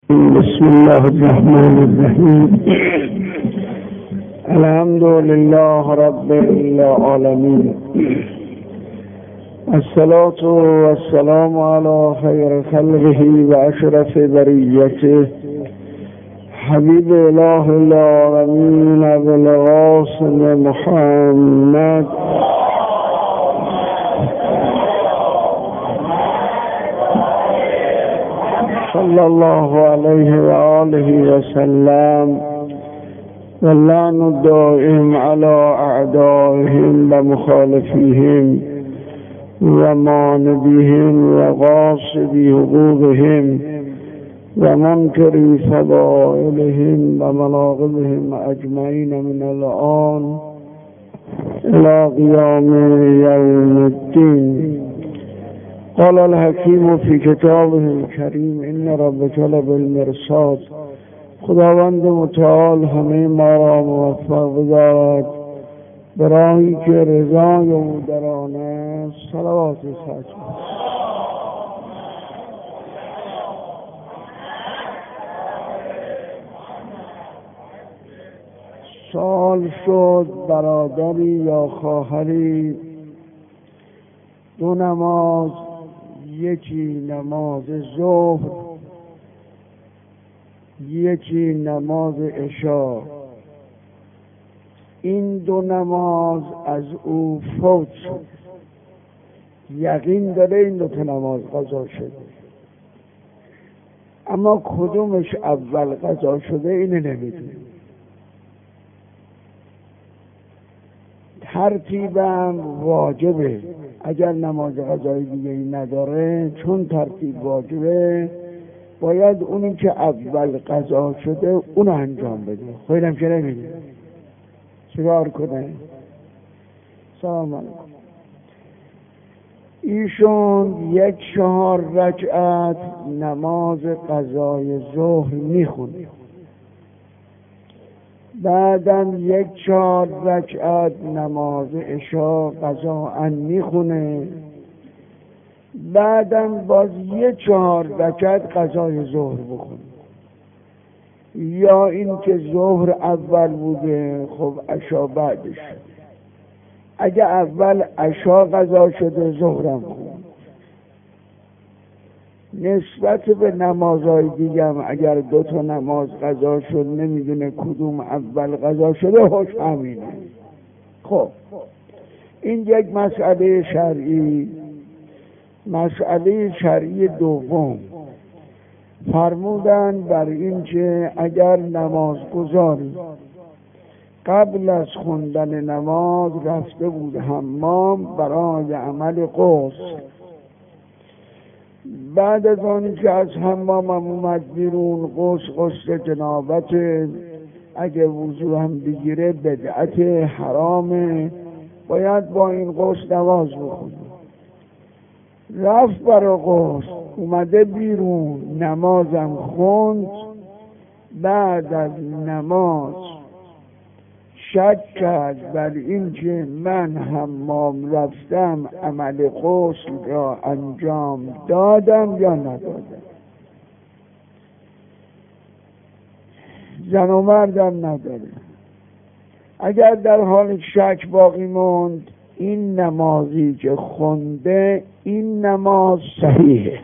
بسم الله الرحمن الرحیم. الحمد لله رب العالمین. الصلاة والسلام على خیر خلقه و اشرف بریته حبیب اله العالمین ابو القاسم محمد صلی الله علیه و آله و سلم و لعن الدائم علی اعدائهم و مخالفیهم و مانبیهم و غاصبی حقوقهم و منکری فضائلهم و مناقبهم اجمعین من الآن الى قیام یوم الدین. قال الحکیم فی کتابه الکریم ان ربک لبالمرصاد. خداوند متعال همه ما را موفق بدارد به راهی که رضای او در آن است. صلوات سعی. سال شد برادری یا خواهری دو نماز، یکی نماز ظهر یکی نماز عشا، این دو نماز از او فوت شد. یقین داره این دو تا نماز قضا شده، اما کدومش اول قضا شده اینه نمیدونه. ترتیبم واجبه، اگر نماز قضای دیگه ای نداره چون ترتیب واجبه باید اونی که اول قضا شده اونو انجام بده. خیلی‌ام که نمیده چیکار کنه؟ سلام علیکم. ایشون 1/4 رکعت نماز قضای ظهر میخونه، بعدم 1/4 رکعت نماز عشا قضاءً میخونه، بعدم باز 1/4 رکعت قضای ظهر بخونه. یا این که ظهر اول بوده خب عشا بعدش، اگه اول عشا قضا شده ظهرم خونه. نسبت به نمازهای دیگه هم اگر 2 تا نماز قضا شد نمیدونه کدوم اول قضا شده، هوش همینه. خب این یک مسئله شرعی. مسئله شرعی دوم فرمودن بر این که اگر نمازگزاری قبل از خوندن نماز رفته بود حمام برای عمل غسل، بعد از آنی که از حمام هم اومد بیرون غسل جنابت، اگه وضو هم بگیره بدعت حرامه، باید با این غسل نماز بخونه. رفت برای غسل، اومده بیرون نمازم خوند، بعد از نماز شک کرد بر این که من حمام رفتم عمل غسل را انجام دادم یا ندادم. زن و مردم نداره. اگر در حال شک باقی موند، این نمازی که خونده این نماز صحیحه،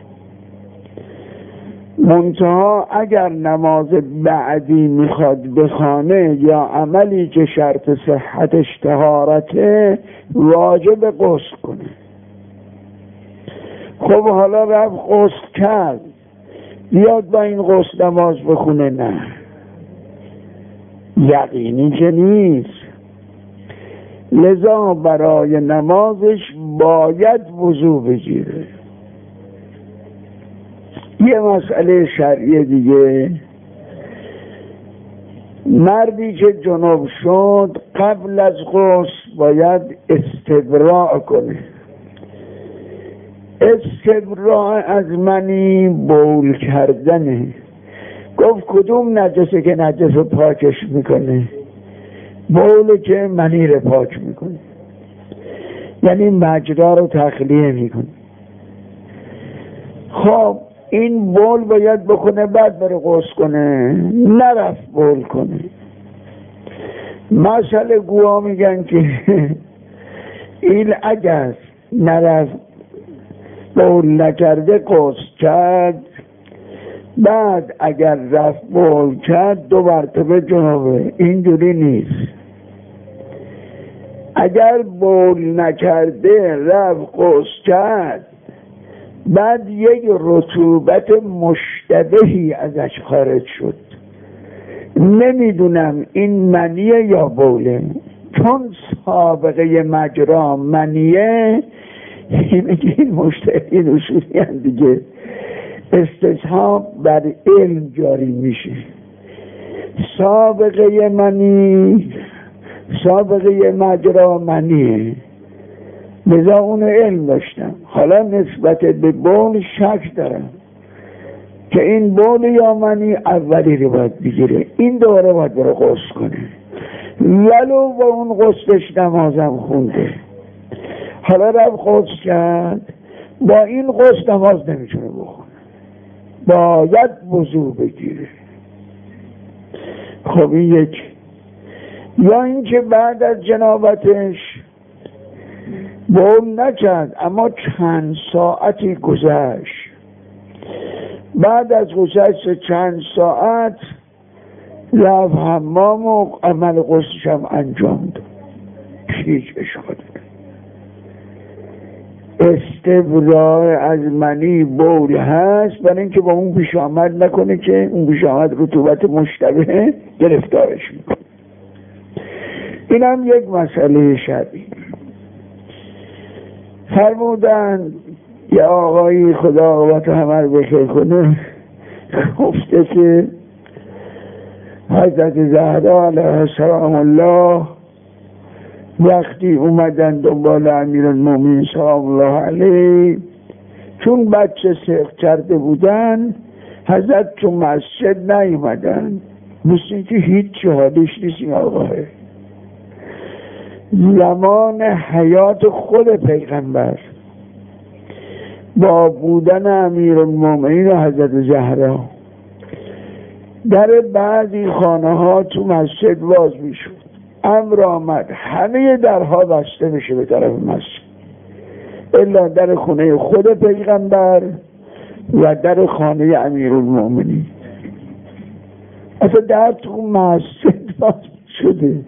منتها اگر نماز بعدی میخواد بخونه یا عملی که شرط صحتش طهارته واجب غسل کنه. خب حالا رفت غسل کرد، بیاد با این غسل نماز بخونه؟ نه، یقینی که نیست. لذا برای نمازش باید وضو بگیره. یه مسئله شرعی دیگه، مردی که جنب شد قبل از غسل باید استبراء کنه. استبراء از منی بول کردنه. گفت کدوم نجسه که نجس رو پاکش میکنه؟ بول که منی رو پاک میکنه، یعنی مجرا رو تخلیه میکنه. خب این بول باید بکنه بعد بره غسل کنه، نرفت بول کنه. مسئله گوها میگن که این اگر نرفت بول نکرده غسل کرد، بعد اگر رفت بول کرد 2 مرتبه جنابه. اینجوری نیست. اگر بول نکرده رفت غسل کرد، بعد یک رطوبت مشتبهی ازش خارج شد، نمیدونم این منیه یا بوله، چون سابقه مجرا منیه، این مشتبه اصولی هم دیگه استصحاب بر علم جاری میشه. سابقه منی، سابقه مجرا منیه، لذا اون علم داشتم. حالا نسبت به بول شک دارم که این بول یا منی اولی رو باید بگیره، این دوره باید بره غسل کنه، ولو با اون غسلش نمازم خونده. حالا رفت غسل کرد، با این غسل نماز نمیتونه بخونه، باید وضو بگیره. خب این یک. یا اینکه بعد از جنابتش بول نکرد اما چند ساعتی گذشت، بعد از گذشت چند ساعت رفت حمام و عمل غسلش هم انجام داد، هیچ اشکالی نیست. استبراء از منی بول هست، برای اینکه با اون پیش آمد نکنه که اون پیش آمد رطوبت مشتبه گرفتارش میکنه. این هم یک مسئله شرعی. فرمودن یه آقایی خدا عاقبت همه رو بخیر کنه گفته که حضرت زهرا علیه السلام الله وقتی اومدن دنبال امیرالمومنین سلام الله علیه، چون بچه سرق کرده بودن حضرت تو مسجد نیومدن، مثل که هیچ حالش نیست. این آقاه زمان حیات خود پیغمبر با بودن امیرالمومنین و حضرت زهرا، در بعضی خانه ها تو مسجد باز میشد، امر آمد همه درها بسته بشه به طرف مسجد الا در خونه خود پیغمبر و در خانه امیرالمومنین. اصلا در تو مسجد باز شده،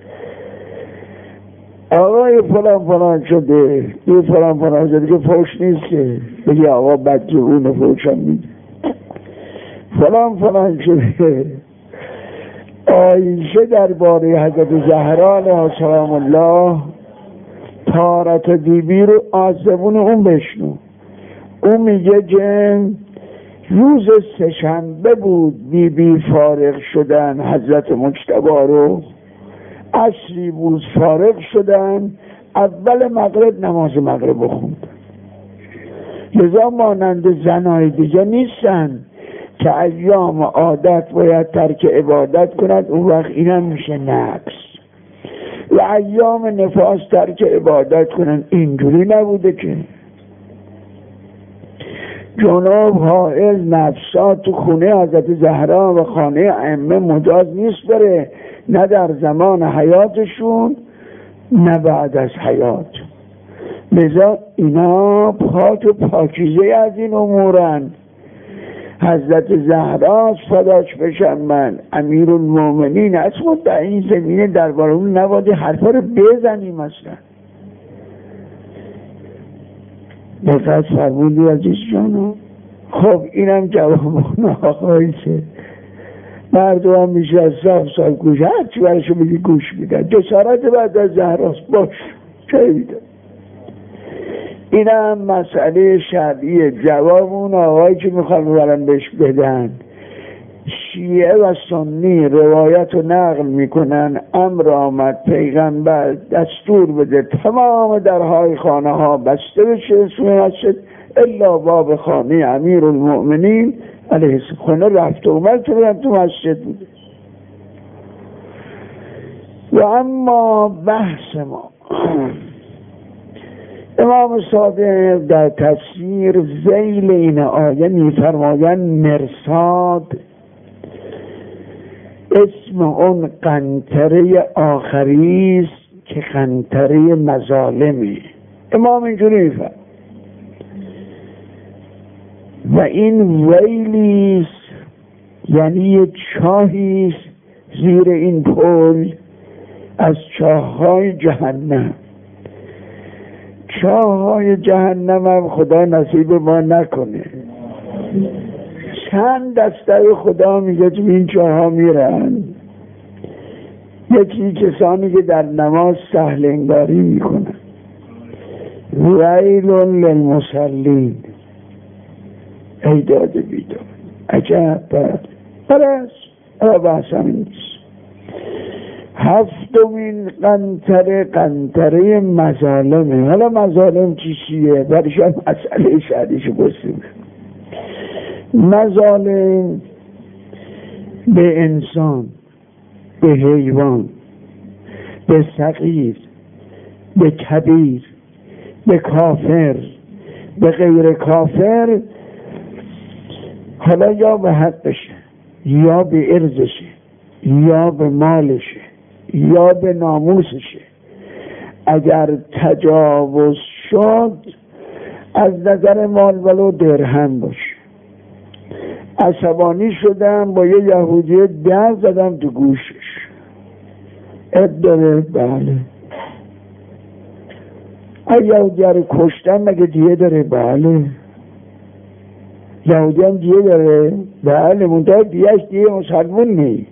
آقای فلان فلان شده، یه فلان فلان شده که فوش نیست که بگی آقا بدجهون فوش هم میده، فلان فلان شده. عایشه درباره حضرت زهرا علیها سلام الله طارت بیبی رو آزبون اون بشنو. اون میگه که روز سه‌شنبه بود بیبی فارغ شدن حضرت مجتبی رو، عصری بود فارغ شدن، اول مغرب نماز مغرب بخوند. لذا مانند زنای دیگه نیستن که ایام عادت باید ترک عبادت کند، اون وقت اینم میشه نقص، و ایام نفاس ترک عبادت کنن. اینجوری نبوده که جناب حائل نفسات تو خونه حضرت زهرا و خانه ائمه مجاز نیست بره، نه در زمان حیاتشون نه بعد از حیات. لذا اینا پاک و پاکیزه از این امورن. حضرت زهرا فداش بشم من، امیرالمومنین اصلا در این زمینه درباره اون نباید حرفا رو بزنیم اصلا. دقت فرمودی عزیز جانو. خب اینم جواب اون آقایی که مردم هم میشه از 7 سال گوش هرچی برشو بگی گوش میدن، جسارت بعد از زهراست، باش چه میدن. اینم مسئله شرعیه. جواب اون آقایی که میخوان برن بهش بدن، شیعه و سنی روایت و نقل میکنن امر آمد پیغمبر دستور بده تمام درهای خانه ها بسته بشه سوی مسجد الا باب خانه امیرالمومنین علیه السلام. خونه رفت و اومد تو مسجد بوده. و اما بحث ما امام صادق در تفسیر ذیل این آیه می‌فرمایند مرصاد اسم اون قنطره آخری است که قنطره مظالمه. امام اینجوری می‌فرماید و این ویلی است، یعنی یک چاهی است زیر این پل از چاه‌های جهنم. چاه‌های جهنم هم خدا نصیب ما نکنه. چند دسته خدا میگه تو این چاه‌ها میرن. یکی کسانی که در نماز سهل انگاری میکنن. ویل للمصلین، ای داد بیداد. عجب برس بحث همین نیست. هفتمین قنطره مظالمه. حالا مظالم چیه؟ برش هم مسئله شهریش بسیم. مظالم به انسان، به حیوان، به صغیر، به کبیر، به کافر، به غیر کافر، حالا یا به حقشه، یا به ارزشه، یا به مالشه، یا به ناموسشه، اگر تجاوز شد از نظر مال ولو درهم باشه. عصبانی شدم با یه یهودی 10 زدم تو گوشش. داره؟ بله. یهودی رو کشتم مگه دیه داره؟ بله. یهودی هم دیه داره؟ بله. منتها دیهش دیه مسلمون نی.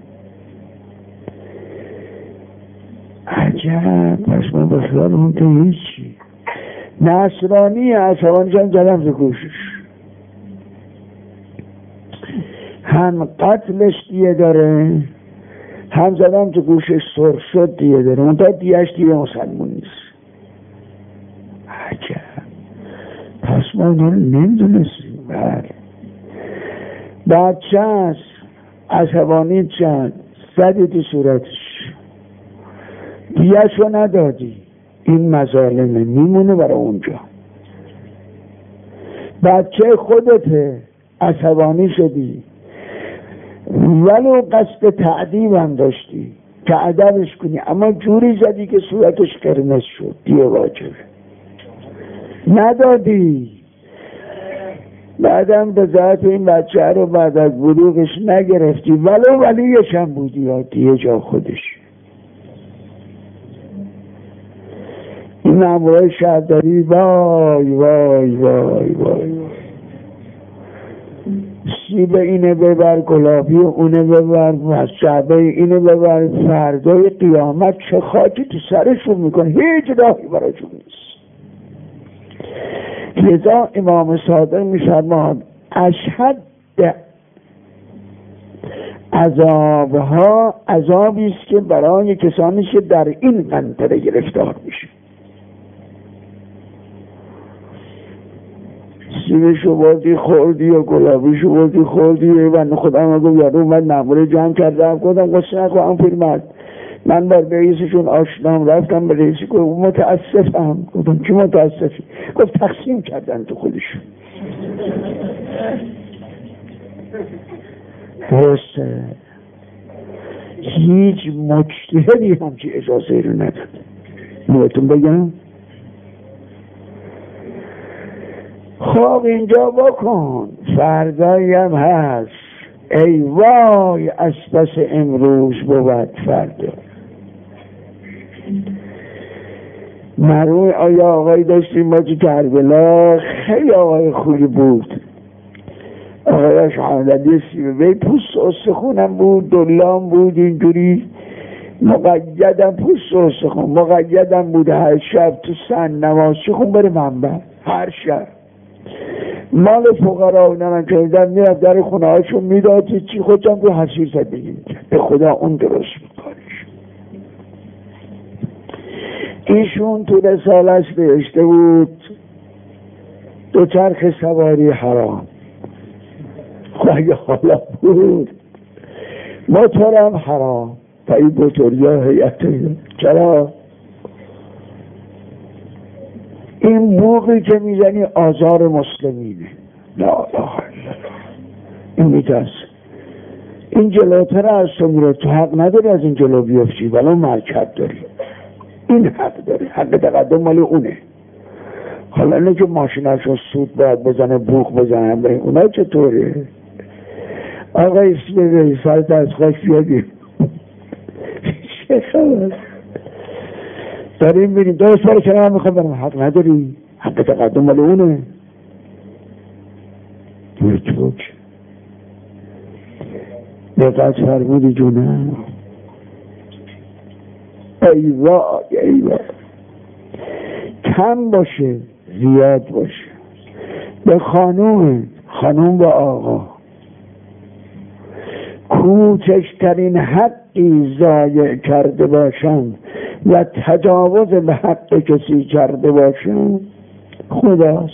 عجب. پس من بخیال اون که هیچی. نصرانی عصبانیش هم زدم تو گوشش. هم قتلش دیه داره، هم زدم تو گوشش سرخ شد دیه داره. منتها دیهش دیه مسلمون نیست. عجب. پس ما نمیدونستیم. بله. بچه هست عصبانی چند زدی تو صورتش، دیهشو ندادی، این مظالمه، میمونه برای اونجا. بچه خودته عصبانی شدی ولو قصد تعدیب هم داشتی که ادبش کنی، اما جوری زدی که صورتش قرمز شد، دیگه واجبه ندادی. بعدم به ذات این بچه رو بعد از بلوغش نگرفتی ولو ولیش هم بودی، یا دیگه جا خودش. این امرای شهرداری وای وای وای وای، سیب اینه ببر، گلابی اونه ببر، شعبه اینه ببر، فردای قیامت چه خاکی تو سرشون میکنه، هیچ راهی براشون نیست. لذا امام صادق می‌فرماید اشهد عذابها عذابی است که برای کسانی که در این قنطره گرفتار میشه. سیبشو بردی خوردی و گلابیشو بردی خوردی. من خودم اگه یارو من مأموره جمع کردم گفتم قصه نکنم پیرمرد، من بر رئیسشون آشنام، رفتم به رئیسی گفتم متاسفم. گفتم چی متاسفی؟ گفت تقسیم کردن تو خودشون. درسته، هیچ مجتهدی همچی اجازه رو نداد. بهتون بگم خب اینجا بکن، فردایی هم هست. ای وای از پس امروز بود فردا. مرحوم آقای داشتیم ما تو کربلا، خیلی آقای خوبی بود. آقای شهادتی سیبه پوست استخونم بود، دلام بود، اینجوری مقیدم پوست استخون مقیدم بود. هر شب تو سن نماز خون بره منبر، هر شب مال فقرا نمن کردن میرفت در خونه هاشون میداد چی، خودم تو حسیر زدگی میکرد. به خدا اون درست میکارش. ایشون تو رسالش نوشته بود دوچرخ سواری حرام. خواهی حالا بود موتورم حرام تا این موتوریا هیئت چرا؟ این بوقی که میزنی آزار مسلمینه. لا اله الا الله. این میترسه این جلوتر از تو میره، تو حق نداری از این جلو بیفتی، ولی مرکب داری، این حق داری، حق تقدم مال اونه. حالا اینه که ماشیناشو سود باید بزنه، بوق بزنه، به اونا چطوره؟ آقا اسم سرت از خوش بیادیم چه خبر داریم بینیم درست برای چرا هم میخوام برم، حق نداری، حق تقدم مال اونه. تو دقت فرمودی جونه؟ ای وای کم باشه زیاد باشه. به خانوم و آقا کوچکترین حقی ضایع کرده باشن و تجاوز به حق کسی کرده باشن خداست.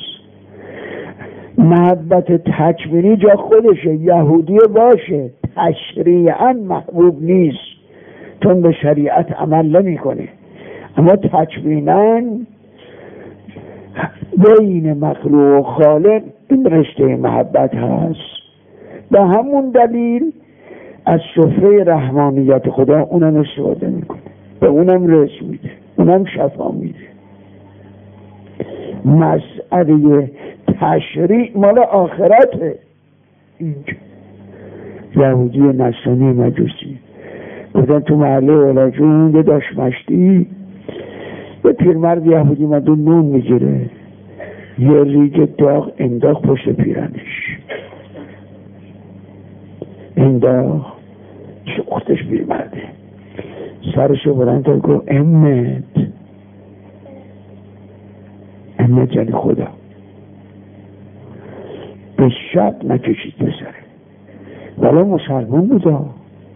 محبت تکوینی جا خودشه، یهودی باشه تشریعاً محبوب نیست چون به شریعت عمل نمی کنه، اما تکویناً بین مخلوق و خالق این رشته محبت هست. به همون دلیل از سفره رحمانیت خدا اونم استفاده میکنه، به اونم رزق میده، اونم شفا میده. مسئله تشریع مال آخرته. اینجا یهودی نصرانی مجوسی بودن تو محله اولاجون یه داشت مشتی، یه پیرمرد یهودی مدون نون میگیره، یه ریگ داغ انداخت پشت پیرنش، انداخت اختش پیرمرده سرشو بلند تا گفت امت یعنی خدا. به شب نکشید بسره، ولی مسلمان بودا،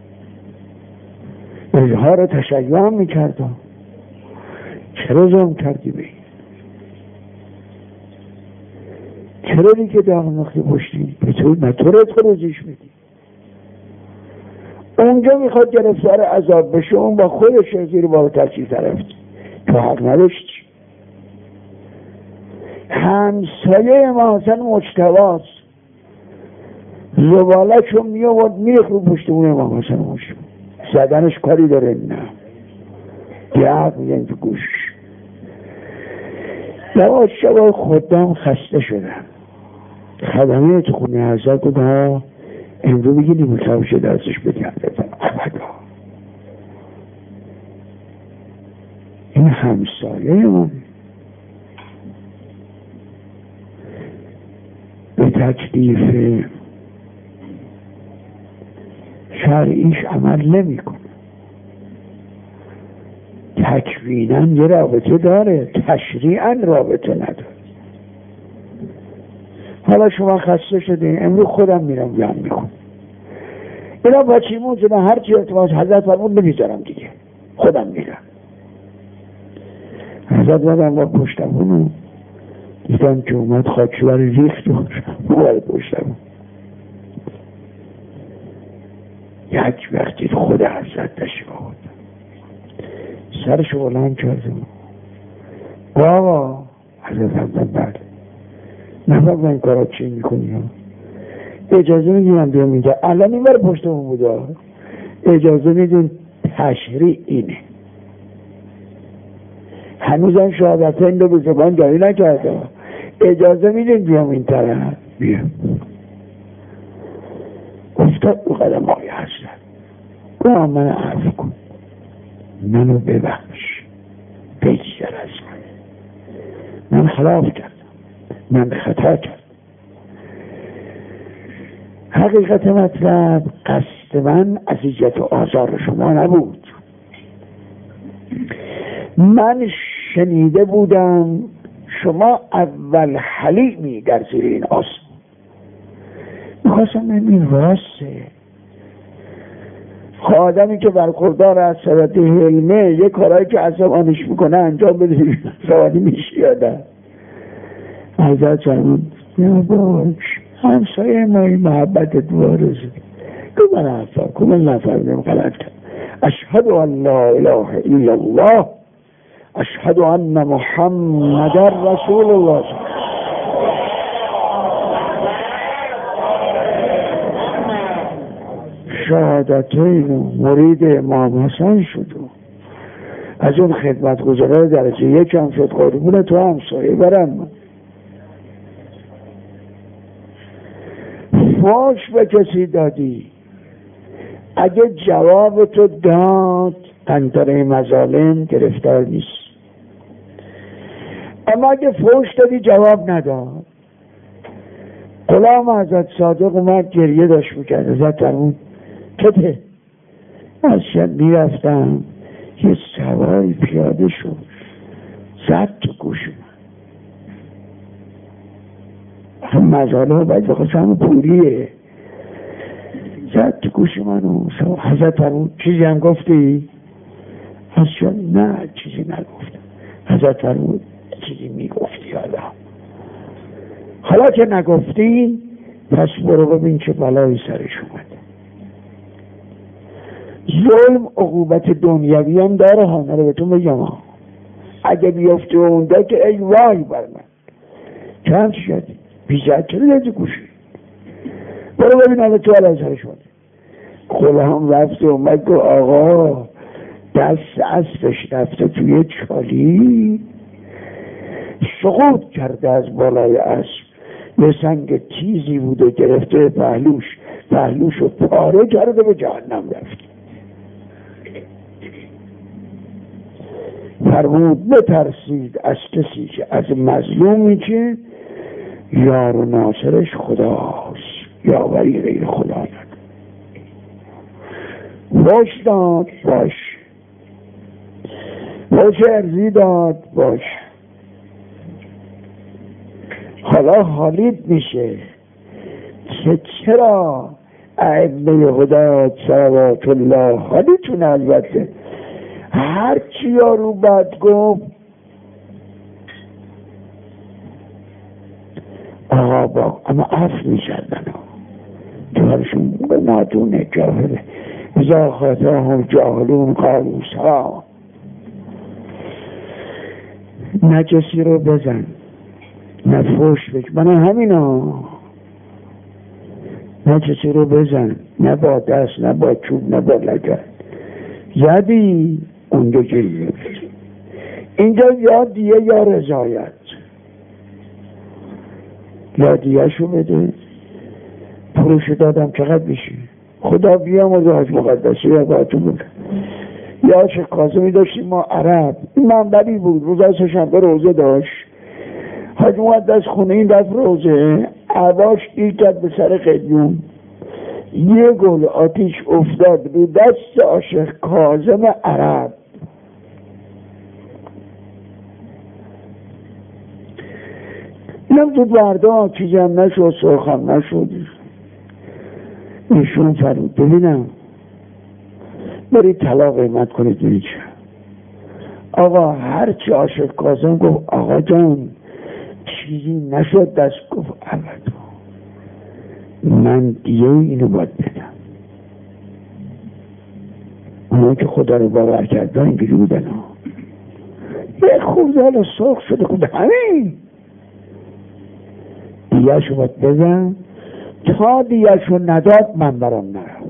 اظهار تشیع هم میکرد. چرا ظلم کردی به این؟ چرا دیگه داغ نخی پشتی؟ به تو نطورت روزیش میدی. اونجا میخواد گرفتار عذاب بشه، اون با خودش زیر بار ترچیز رفت، تو حق نداشتی. همسایه ما حسن مجتباست، زباله‌شو میآورد میریخت رو پشت اون امام حسن مجتبی، زدنش کاری داره؟ نه، دیگه میگن تو گوشش. لواز شبای خودم خسته شدم، خدمه تو خونه حضرت بودم، امرو میگی نیمه شده درسش بدیم ابدا. این همسایه من به تکلیف شرعیش عمل نمی کنه، تکویناً یه رابطه داره، تشریعاً رابطه نداره. حالا شما خسته شدین، امروز خودم میرم بیان میکنم، اینا با چیمون شدن، هرچی ارتباط حضرت فرمود نمیذارم دیگه، خودم میرم. حضرت بدم با پشتمونو دیدم که اومد خاکشور ریخت و اومد پشتمون. یک وقتی خود حضرت تشریف آورد، سرشو بلند کردم، بابا حضرت فرمود بله، نفرم این کارا چی میکنی؟ اجازه میدیم من بیام اینجا، الان این بر پشتمون بوده، اجازه میدیم تشریع اینه، هنوزم شهادت این به زبان جاری نکرده، اجازه میدیم بیام این طرف، بیام. افتاد رو قدم های حضرت، با من عفو کن، منو ببخش، بگذر از من خلاف کردم، من خطا کردم. حقیقت مطلب قصد من اذیت و آزار شما نبود. من شنیده بودم شما اول حلیمی در زیر این آسمان، میخواستم این راسته. آدمی که برخوردار از صورت حلمه یک کارهایی که عصبانش میکنه انجام بده، عصبانی میشه یادم. حضرت فرمود یا باش همسایه مایی محبتت وارزه که من عفا که من نفردم غلط کرد. اشهد ان لا اله الا الله اشهد ان محمد رسول الله. شهادتین مرید امام حسن شد، از اون خدمتگزارای درجه یک هم شد. قربون تو همسایه برم. فحش به کسی دادی، اگه جواب تو داد قنطره مظالم گرفتار نیست، اما اگه فحش دادی جواب نداد. غلام حضرت صادق اومد گریه داشت میکرد. حضرت فرمود کته از شب میرفتم یه سواری پیاده شد زد تو گوش من، مظالم باید بخواستم پولیه، زد تو گوش منو. حضرت فرمود چیزی هم گفتی؟ از شب نه چیزی نگفتم. حضرت فرمود چیزی میگفتی حالا که نگفتی پس برو ببین چه بلایی سرش اومد. ظلم عقوبت دنیوی هم داره ها، نره بهتون بگم ها. اگه بیفته اونده که ای وای بر من چند شدی بیزد چرا دادی گوشی، برو ببین همه تو علیه سرش اومده. غلام رفت و اومد که آقا دست اسبش رفته توی چالی، سقوط کرده از بالای اسب، یه سنگ تیزی بوده گرفته پهلوش رو پاره کرده به جهنم رفت. فرمود بترسید از کسی که از مظلومی که یار و ناصرش خداست، یاوری غیر خدا ند. باش داد باش، باش ارزی داد باش. حالا حالیت میشه که چرا ائمه هدایت صلوات الله حالیتون البته هر چی یارو بد گفت آقا با اما عفو میشدن جوارشون نادونه جاهله ازا خاطرهم جاهلون قالوا سلام. نه کسی رو بزن نه فحش بگو، من همینا، نه کسی رو بزن نه با دست نه با چوب نه با لگد. زدی اونجا گریه، اینجا یا دیه یا رضایت. یا دیه شو بده، پولشو دادم چقدر میشه خدا بیام از حاج مقدسی یا باعتون بکن. یا چه کاظمی داشتیم ما عرب، این منبری بود روز سه‌شنبه روزه داشت، حاج مقدس خونه این رفت روزه، عباش گیر کرد به سر قلیون، یه گل آتیش افتاد رو دست عاشق کاظم عرب. اینم زود وردا چیزی هم نشد، سرخم نشد. ایشون فرمود ببینم برید طلا قیمت کنید ببینید چه. آقا هرچی عاشق کاظم گفت آقا جان چیزی نشد، دست گفت ابدا من دیگه اینو باید بدم. اونا که خدا رو باور کردن اینجوری بودن یه خوب حالا سرخ شده خود همین دیگه شو باید بزن، تا دیگه شو نداد من برام نرم.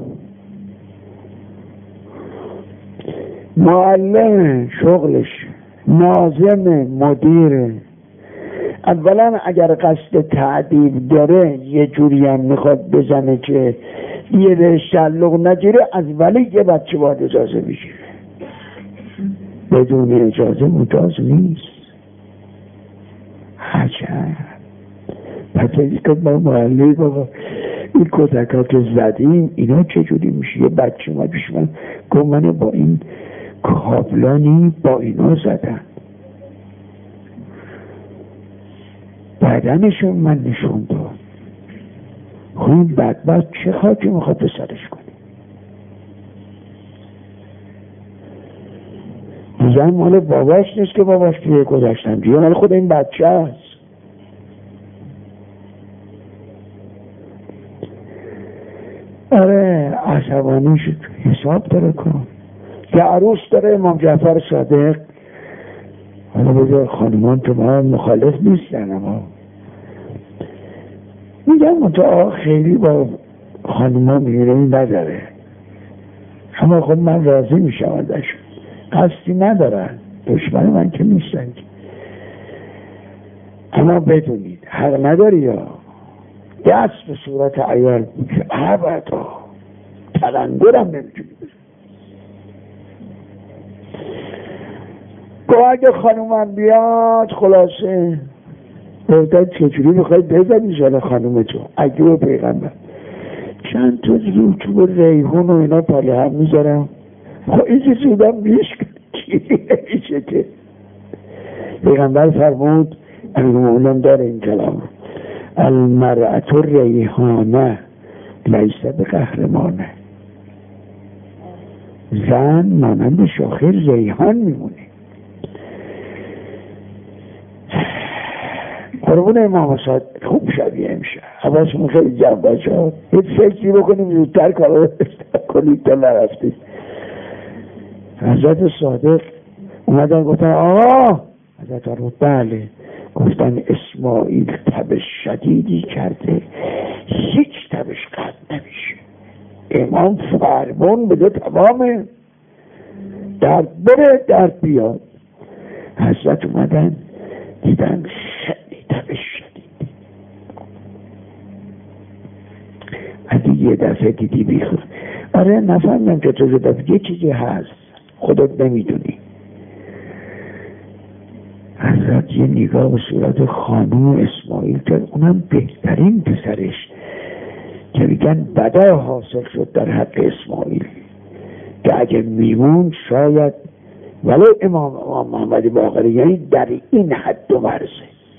معلم شغلش، ناظم مدیره، اولا اگر قصد تعدیب داره یه جوری هم میخواد بزنه که یه به شلوغ نگیره، از ولی یه بچه باید اجازه بگیره، بدون اجازه مجاز نیست. عجب پتایی که با محلی بابا این کتک ها که زدیم اینا چجوری میشه؟ یه بچه ما پیش من گفت منو با این کابلانی با اینا زدن، بدنشون من نشون داد. خون بدبخت چه خاکی میخواد به سرش کنی؟ زن مال باباش نیست که باباش توی گذاشتن، دیگه مال خود این بچه هست. آره عصبانی شد، حساب داره کن که عروس داره امام جعفر صادق حالا بذار خانمان تو ما مخالف نیستن، اما میگم منطقه خیلی با خانمان میگیرهی نداره، اما خب من راضی میشم ازش، قصدی ندارن، دشمن من که نیستن. اما بدونید حق نداری یا دست به صورت عیال که ابدا تلنگرم نمیتونی بزن. گوه اگه خانومم بیاد خلاصه بودن چجوری میخوای بزنی جان خانوم تو اگه و پیغمبر چند تا چوب ریحون و اینا پلی هم میذارم خب این چیزودم میشکن میشه که پیغمبر فرمود المولم داره این کلام المرأة ریحانه لیسه به قهرمانه، زن مانند شاخه ریحان میمونه. قربون امام صادق خوب شدی امشه حواسمون خیلی جمع باشه، هیچ فکری بکنیم زودتر کارو کنید تا نرفتید. حضرت صادق اومدن گفتن آقا حضرت رو بله، گفتن اسماعیل تب شدیدی کرده هیچ تبش قطع نمیشه، امام فرمان بده تمامه، درد بره درد بیاد. حضرت اومدن دیدن خیلی تبش شدید، اگه یه دفعه دیدی بیخور آره نفهمم که تو دفعه یه چیزی هست خودت نمیدونی. حضرت یه نگاه به صورت خانوم اسماعیل کرد، اونم بهترین پسرش که میگن بدا حاصل شد در حق اسماعیل که اگه میمون شاید ولی امام محمد باقری یعنی در این حد و مرزه.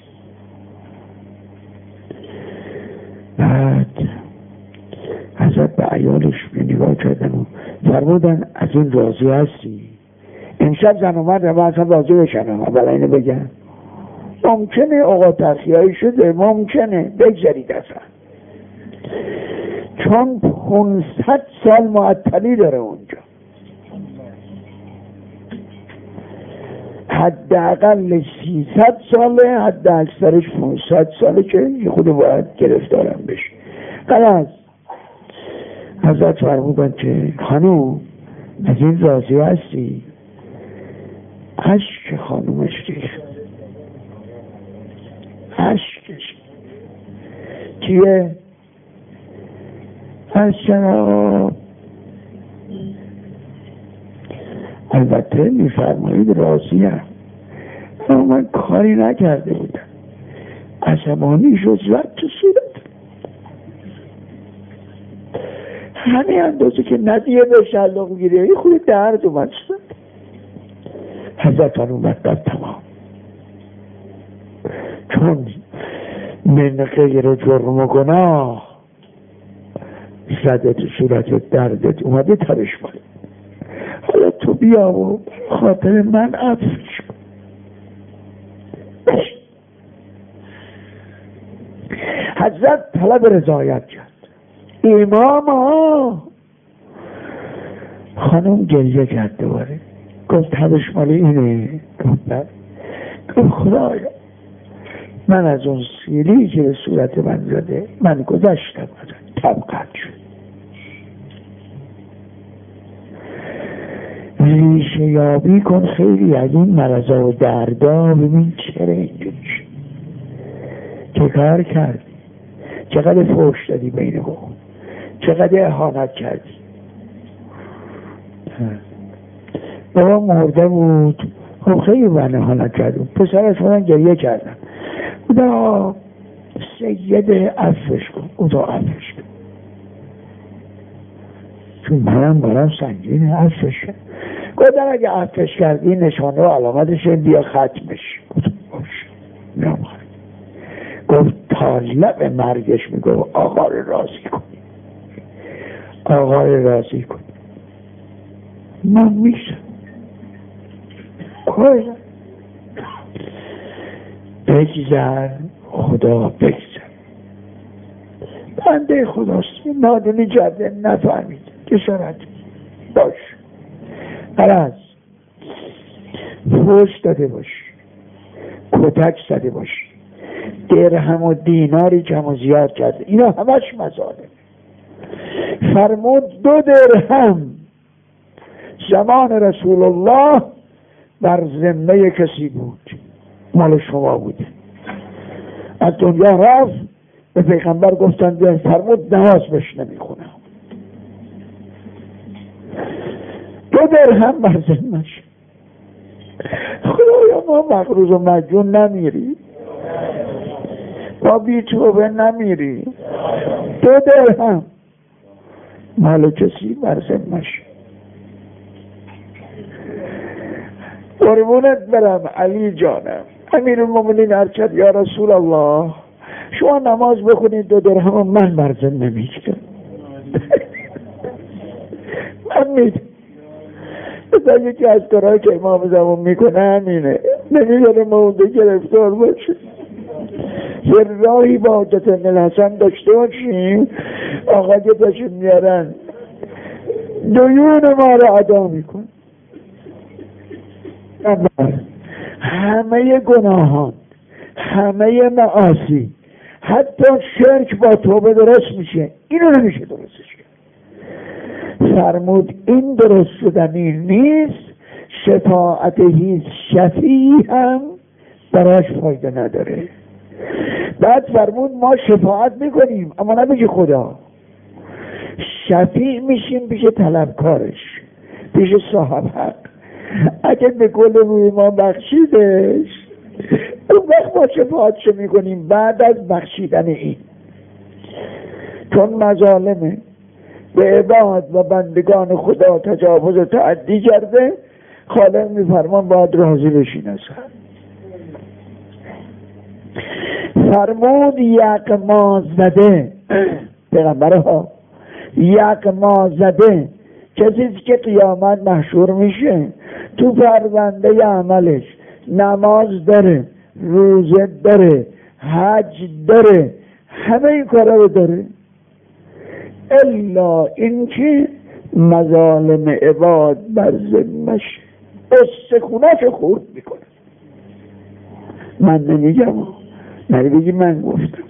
بعد حضرت به عیالش نگاه کردن و فرمودن از این راضی هستی؟ امشب زن اومد و اصلا راضی بشنم اولا اینو بگم ممکنه اوقات تخییایی شده، ممکنه بگذارید اصلا، چون 500 سال معطلی داره اونجا، حداقل 300 ساله، حد اکثرش 500 ساله که خود باید گرفتارم بشه. غلط حضرت فرمودن که خانوم از این راضی هستی؟ عشق خانومش ریخت، عشقش کیه؟ عشق. البته میفرمایید راضیم، اما من کاری نکرده بودم، عصبانی شد زد تو صورت، همین اندازه که ندیه به شلاق گیره یه خود درد اومد شد. حضرت اومد در تمام، چون من غیر جرم و گناه زده تو صورت دردت اومده ترش باید، حالا تو بیا و خاطر من عفوش کن. حضرت طلب رضایت کرد. امام خانم گریه کرد دوباره، گفت تبش مال اینه؟ گفت خدایا من از اون سیلی که به صورت من زده من گذشتم ازن، تب قطع شد. ریشه یابی کن خیلی از این مرضا و دردا، ببین چرا اینجوری شد، چه کار کردی، چقدر فحش دادی بین ما، چقدر اهانت کردی. بابا مرده بود، خب خیلی من اهانت کردم، پسرش من گریه کردم، بودا سید عفوش کن، بودا عفوش کن، چون منم برام سنگینه عفوش کن. گفتم اگه عفوش کردی نشانه و علامتش بیا ختمش. گفتم باشه نمیخواد. گفت تا لب مرگش میگفت آقا رو راضی کن، آقا رو راضی کن. من میشم کجا بگذر خدا بگذر، بنده خداست نادونی کرده نفهمید جسارت باش، عرض فوش داده باش، کتک زده باشی، درهم و دیناری کم و زیاد کرده، اینا همش مظالم. فرمود 2 درهم زمان رسول الله بر ذمه کسی بود، مال شما بوده. از دنیا رفت، به پیغمبر گفتن بیان، فرمود نماز بهش نمیخونم. 2 درهم بر ذمه‌ش. خدایا ما مغروض و مجنون نمیری، با بیتوبه نمیری، 2 درهم مال کسی بر ذمه‌ش. قربونت برم علی جانم، امیرالمومنین ارشد یا رسول الله شما نماز بخونید 2 درهم من بر ذمه میگیرم. من میدم. مثلا یکی از کارهایی که امام زمان میکنه همینه، نمیدونه مونده گرفتار باشه. یه راهی با حجت ابن الحسن داشته باشیم، آقا تشریف میارن دیون ما رو ادا میکن. همه گناهان، همه معاصی، حتی شرک با توبه درست میشه، اینو نمیشه درستش کرد. فرمود این درست شدنی نیست، شفاعت هیچ شفیعی هم براش فایده نداره. بعد فرمود ما شفاعت میکنیم اما نمیگه خدا، شفیع میشیم پیش طلبکارش، پیش صاحب حق. اگه به گل روی ما بخشیدش، اون وقت ما شفاعتشو میکنیم بعد از بخشیدن این. چون مظالمه به عباد و بندگان خدا تجاوز و تعدی کرده، خالق میفرمان باید راضی بشین از هم. فرمود یک ما زده پیغمبرها، یک ما زده کسی که قیامت محشور میشه تو پرونده عملش نماز داره، روزه داره، حج داره، همه این کارا رو داره، الا اینکه مظالم عباد بر ذمه‌ش استخوناش خورد میکنه. من نمیگم، نری بگی من گفتم.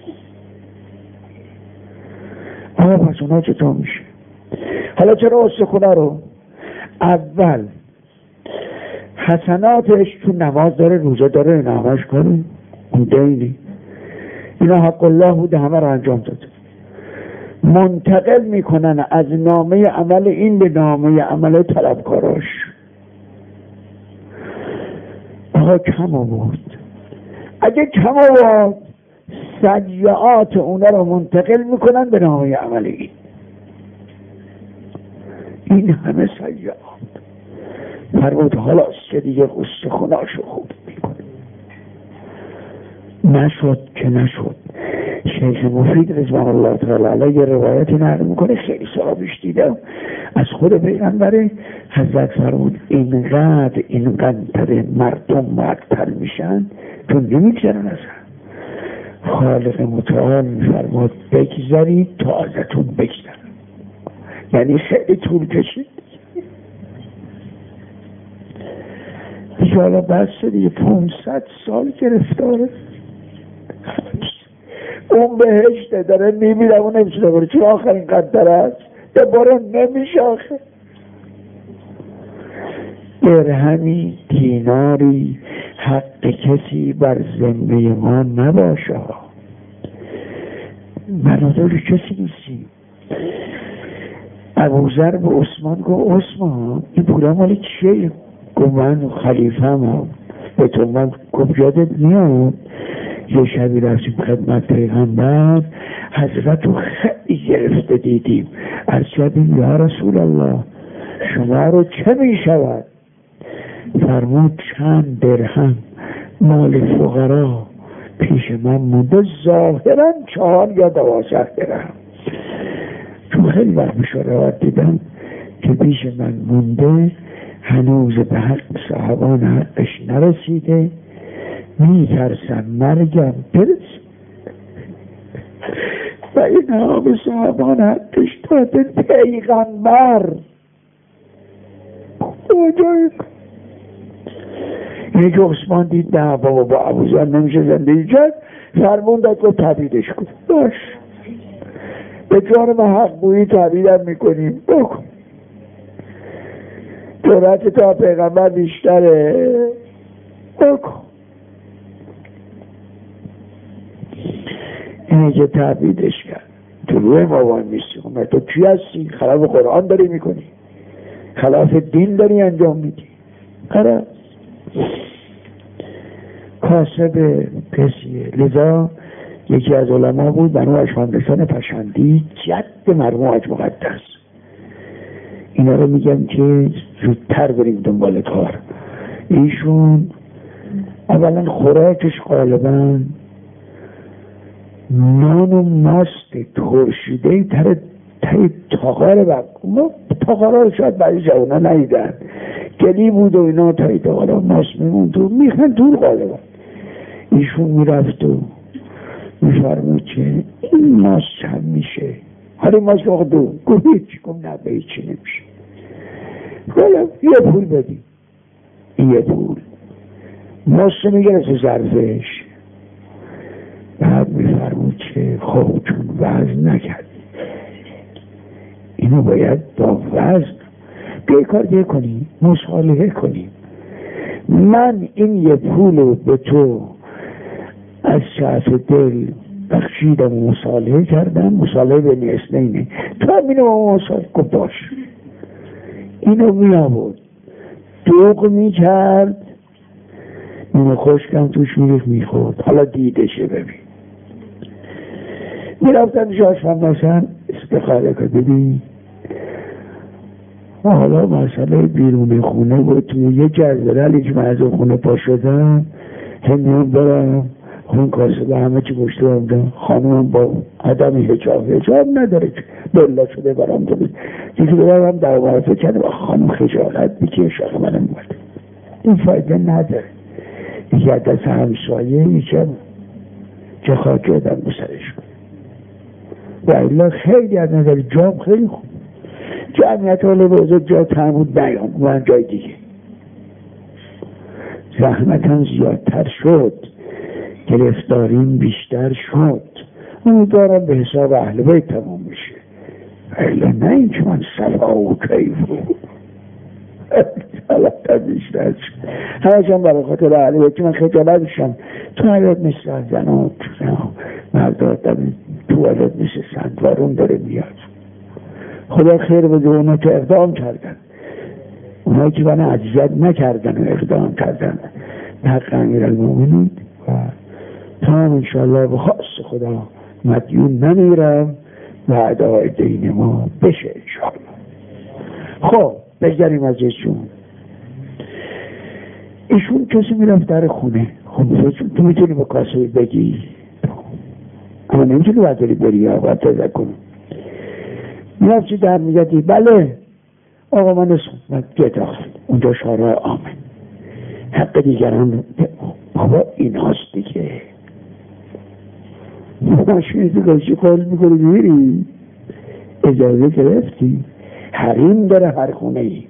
آقا پس اونا چطور میشه؟ حالا چرا استخونه رو؟ اول حسناتش تو نماز داره، روزه داره، اینا همش کنه، اون دینی، اینا حق الله بوده، همه رو انجام داده. منتقل میکنن از نامه عمل این به نامه عمل طلبکاراش. آقا کم آورد، اگه کم آورد سیئات اونا رو منتقل میکنن به نامه عمل این همه سیئات. فرمود حالا که دیگه استخوناشو خوب میکنه. نشد که نشد. شیخ مفید رضوان الله تعالی علیه یه روایتی نقل میکنه، خیلی سال پیش دیدم از خود پیغمبر، حضرت فرمود اینقدر مردم معطل میشن تو نمیگذرن از هم. خالق متعال میفرمود بگذارید تا ازتون بگذرن، یعنی خیلی طول کشید. حالا بس دیگه 500 سال گرفتاره، اون بهشته داره میبینه، اون نمیشه بره، چون آخرین قدر است یه باره نمیشه. آخر درهمی دیناری حق کسی بر ذمه ما نباشه، مناظر کسی نیستی. ابوذر به عثمان گفت عثمان این پولا مال چیه؟ گفت من خلیفه هم به تو. من گفت یادت میاد یه شبی رفتیم خدمت پیغمبر، حضرت رو خیلی گرفته دیدیم، از کردیم یا رسول الله شما رو چه می شود؟ فرمود چند درهم مال فقرا پیش من مونده، ظاهرا 4 یا 12 درهم. چون خیلی وقت بشارت دیدم که پیش من مونده، هنوز به حق صاحبان حقش نرسیده، میترسم مرگم برسه و اینها به صاحبان حقش داده پیغمبر. اینه که عثمان دید نه بابا با ابوذر نمیشه زندگی کرد، فرمون داد گفت تبعیدش کن. باش به جان ما حق بویی تبعیدم میکنیم، بکن. جرأت تا پیغمبر بیشتره، بکن. اینه که تبعیدش کرد. تو روی ما وای میستی، تو کی هستی؟ خلاف قرآن داری میکنی، خلاف دین داری انجام میدی. خلاص کاسب کسیه. لذا یکی از علما بود بنو اشمندسان پشندی، جد مرحوم حاج مقدس. اینا رو میگم که زودتر بریم دنبال کار. ایشون اولا خوراکش غالبا نان و ماست ترشیده تای تاغار ما تاغارا رو شاید بعضی جوانا ندیدن، گلی بود و اینا تای تاغارا ماست میمون تو میخن دور غالبا. ایشون میرفت و میفرمود که این ماست چند میشه؟ حالا ماست آقا دو گوهیچ کم نه به هیچی نمیشه. حالا یه پول بدی، یه پول ماست میگره تو ظرفش. بعد میفرمود که خب چون وزن نکردی اینو باید با وزن بیای کار دیگه کنیم، مصالحه کنیم. من این یه پولو به تو از شعف دل بخشیدم و مصالحه کردم، مصالحه بین اثنینه، تو هم اینو با مصالحه کن. باش اینو می آورد دوغ می کرد، اینو خشکم توش میریخت میخورد. حالا دیدشه ببین. میرفتن شاشفن مثلا استخاره که ببین حالا مسئله بیرون خونه بود، توی یه جزرلی که من از اون خونه پا شدم همیون برم خون کاسبه همه چی گشته بودم، خانوم با عدم حجاب نداره که بلا شده برام داره یکی برم در معرفه کرده خانم خجالت بیکش آخه منم بود. این فایده نداره. یکی از دست همسایه یکی چه خاکی آدم بسرش کن و الا خیلی از نظر جام خیلی خوب. جمعیت حالا روزه جا تمود نیام من جای دیگه زحمتم زیادتر شد، گرفتاریم بیشتر شد. امیدوارم به حساب اهل بیت تمام میشه، الا نه این که من صفا و کیف حالتا بیشتر شد. همشان برای خاطر اهل بیت من خجالت میشم. تو حیات مثل زن و مردات توالت مثل سندوارون داره میاد. خدا خیر بده اونا که اقدام کردن، اونایی که من عزیزت نکردن و اقدام کردن به حق امیرالمومنین و تا هم انشاءالله به خواست خدا مدیون نمیرم و ادای دین ما بشه انشاءالله. خب بگذاریم از ایشون. ایشون کسی میرفت در خونه. خب تو میتونی با کاسبی بگی اما نمیتونی برداری بری یا باید تذکر میرفتی در میگدی بله آقا من بیا داخل اونجا شارع آمن حق دیگران بابا این هاست دیگه. ماشینی تو گاشی خال میکنی میری اجازه گرفتی، حریم داره هر خونه ای.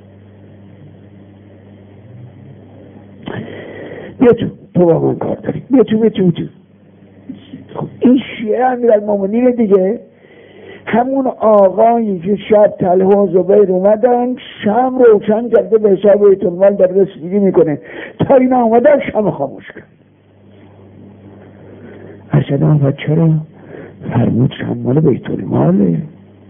بیا تو با من کار داری، بیا تو. خب این شیعه امیرالمومنین دیگه، همون آقایی که شب طلحه و زبیر اومدن شم روشن کرده به حساب بیت المال در رسیدگی میکنه تا این آمدن شم خاموش کرد. ارشدم و چرا؟ فرمود شم مال بیت الماله،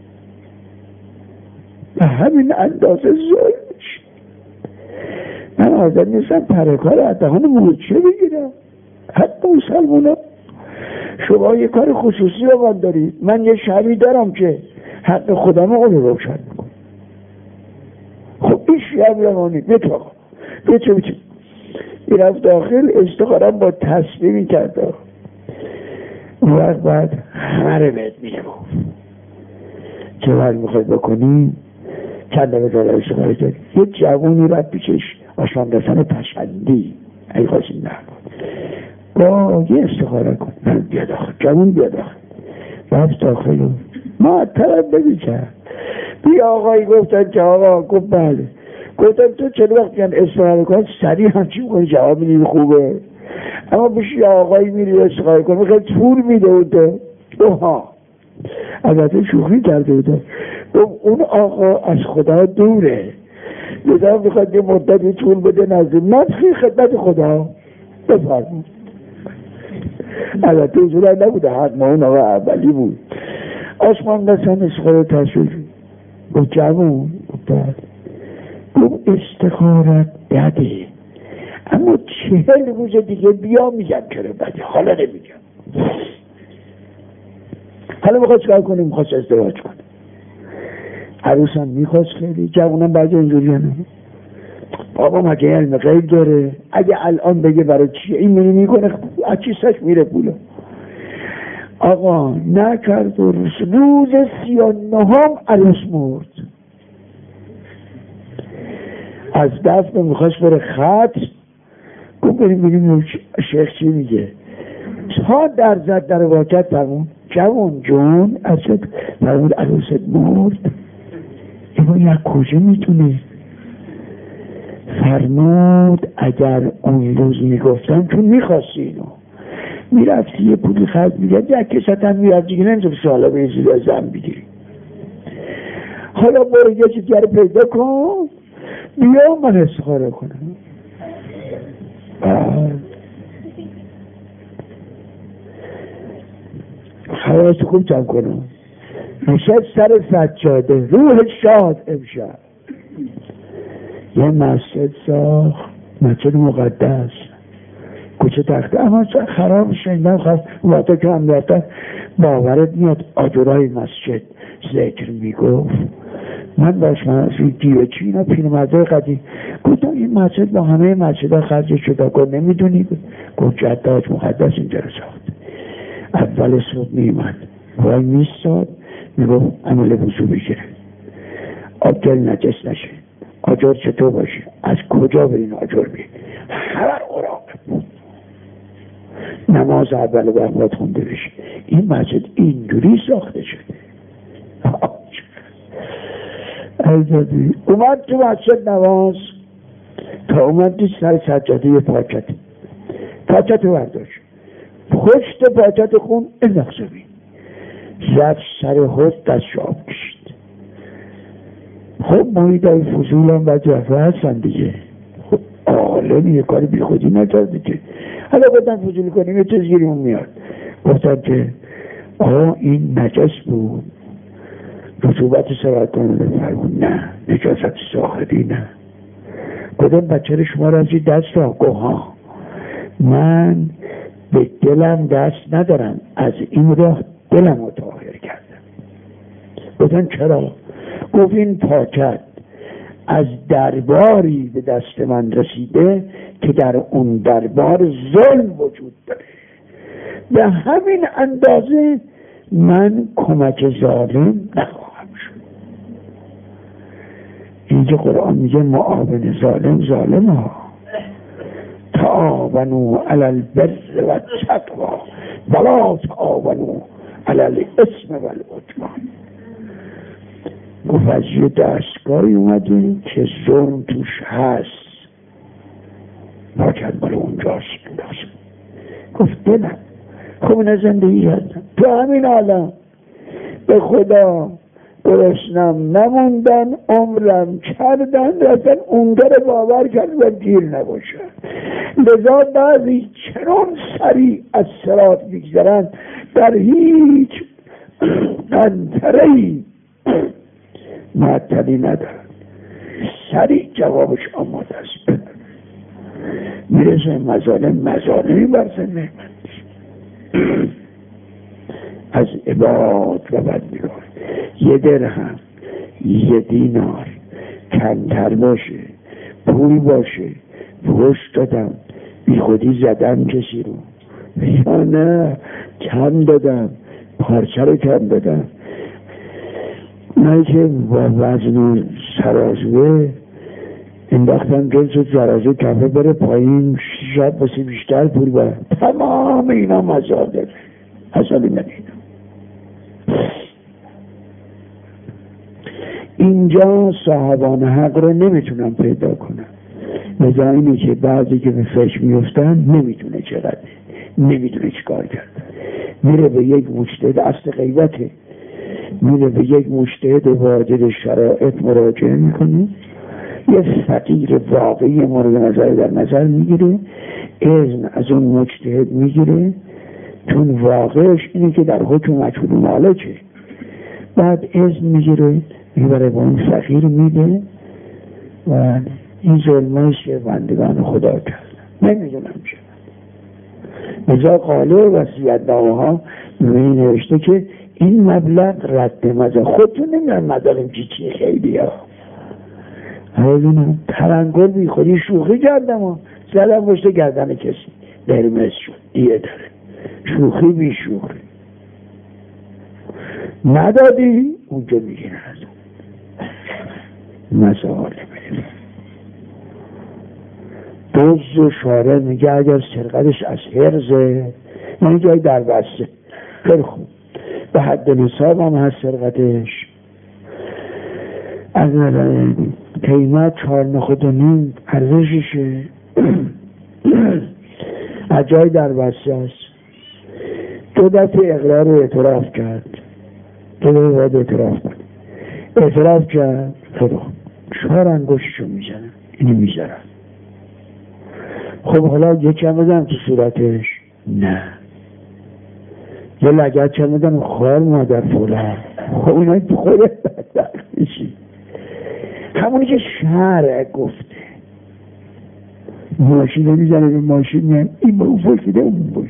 به همین اندازه ظلمش. من حاضر نیستم پرکار اتهان مورچه بگیرم. حتی مسلمونا شما یه کار خصوصی رو باید دارید، من یه شبی دارم که حق خودم رو روشن میکنم. خب این شیعه میرمانی بیتو آقا بیتو میرفت داخل استخارم با تصمیمی کرده اون وقت باید همه رو بهت میگه چه وقت میخواید بکنی چند دقیقه داره استخاره کرد. یه جوانی رفت پیشش آشاندسان پشندی ای خواستیم نکن با یه استخاره کن من بیا داخل جوان بیا داخل رفت داخل ما طرف بگی کرد بیا آقایی گفتن که آقا گفت بله گفتم تو چرا وقتی استخاره کن سریع همچی میکنی جواب میدی خوبه، اما بشی آقایی میری استخاره کن میخواد طول میده اون تو. البته شوخی کرده بودم، اون آقا از خدا دوره، دیدم میخواد یه مدتی طول بده نزدیک من خیلی خدمت خدا بفرمون. البته حضور نبوده، حتما اون آقا اولی بود. آسمان بسن استخاره تصویر با جوون گفت استخارت بده، اما 40 روز دیگه بیا میگم چرا بده، حالا نمیگم. حالا میخواست کار کنیم، میخواست ازدواج کنه، عروسم میخواست خیلی، جوونم بعد اینجوری نه بابا مگه علم غیب داره، اگه الان بگه برای چیه این منی میکنه از چیستش میره پولا. آقا نکرد و روز 39 عروس مرد. از دفن میخواست بره خط، گفت بریم بگیم شیخ چی میگه. تا در زد در واقعیت فرمون جوان جون از فرمود عروست مرد. این یک کجا میتونه فرمود اگر اون روز میگفتم چون میخواستی اینو میرفتی یه پولی خرج میگرد یک کشت هم میرفت دیگه نمیشه سالا به این زیر زن بگیری. حالا برو یه چیز رو پیدا کن بیا من استخاره کنم. خواهد خوب جمع کنم نشد سر سجاده روح شاد امشب یه مسجد ساخت، مسجد مقدس کوچه تخته، اما خراب شنیدم خواست وقتا که هم رفتن باورت میاد آجرای مسجد ذکر میگفت. من باش من از دیوه چی اینا پیرمرده قدیم گفتم این مسجد با همه مسجد ها خرج شده گفت نمیدونی؟ گفت جداج مقدس اینجا رو ساخت. اول صبح میمد وای میستاد میگفت عمل وضو بگیره، آب گل نجس نشه، آجر چطور باشه، از کجا برین آجر بید، خبر قرآن بود، نماز اول وقت خونده بشه. این مسجد اینجوری ساخته شده. اومد تو مسجد نماز تا اومد دید سر سجاده یه پاکت برداشت، پشت پاکت خون انداخت زمین، زد سر حوض دست آب کشید. خب محیطای فضول هم بعد رفته هستن دیگه، خب عالم یه کاری بی خودی نکرده که حالا بدن فضولی کنیم یه چیز گیریمون میاد. گفتن که این نجس بود رطوبت سرعت کنه، فرمون نه نجاست ساختی نه. گفتن بچه رو شما رو از این دست را گوها من به دلم دست ندارم، از این راه دلم رو طاهر کردم. گفتن چرا؟ گفت این پاکت از درباری به دست من رسیده که در اون دربار ظلم وجود داره، به همین اندازه من کمک ظالم نخواهم شد. اینجا قرآن میگه معاون ظالم ها تعاونوا علی البر والتقوی ولا تعاونوا علی الاثم والعدوان. گفت از یه دستگاهی اومدیم که ظلم توش هست، پاکت مال اونجاست اندازم. گفت دلم خب نه زندگی هستم تو همین عالم به خدا گرسنم نموندن، عمرم کردن رفتن اونجا رو باور کردن گیر نباشن. لذا بعضی چنان سریع از صراط میگذرن در هیچ قنطره‌ای معطلی ندارن، سریع جوابش آماده است. میرسه مظالمی برسه نعمت از عباد و بدبگار. یه درهم یه دینار کمتر باشه پول باشه پشت دادم بی خودی زدم کسی رو یا نه کم دادم پارچه رو کم دادم، نه که با وزن سرازوه انداختم جنس و زرازه کفه بره پایین شاید بسی بیشتر پول برم. تمام اینا مزادر اصلا ندیدم. اینجا صاحبان حق رو نمیتونن پیدا کنن. لذا اینه که بعضی که به فکر میفتن نمیتونه چقدر، نمیتونه چیکار کرد، میره به یک مجتهد، اصل غیبته، میره به یک مجتهد واجد شرایط مراجعه میکنه، یه فقیر واقعی مورد نظر در نظر میگیره، اذن از اون مجتهد میگیره، چون واقعش اینه که در حکم مجهول مالکه، بعد اذن میگیره میبره با این فقیر میده و این ظلمش که بندگان خدا کرد. نمیدونم چه لذا قاله وصیت نامه ها نوشته که این مبلغ رد مزه. خودتون نمیدونم مدارم چیه خیلی ها هایدونم ترنگل بی خودی شوخی کردم و زدم پشت گردن کسی قرمز شد دیگه داره شوخی بی شوخی ندادی اونجا میگین از مسائل میگین دوز و شارع میگه اگر سرقتش از حرزه یعنی جای در بسته خیلی خوب به حد نصاب هم هست سرقتش از نظر قیمت 4.9 ارزششه از جای در بسته است 2 دفعه اقرار و اعتراف کرد 2 دفعه باید اعتراف کرد خیلی خوب 4 انگشتشو میزنن اینو میزنن خب حالا یکم بدم تو صورتش نه یه لگت چه بدم خوال مادر فولن خب اینا تو خودت بدر میشی همونی که شرع گفته ماشین میزنه به ماشین میان این به اون فشیده اون باشون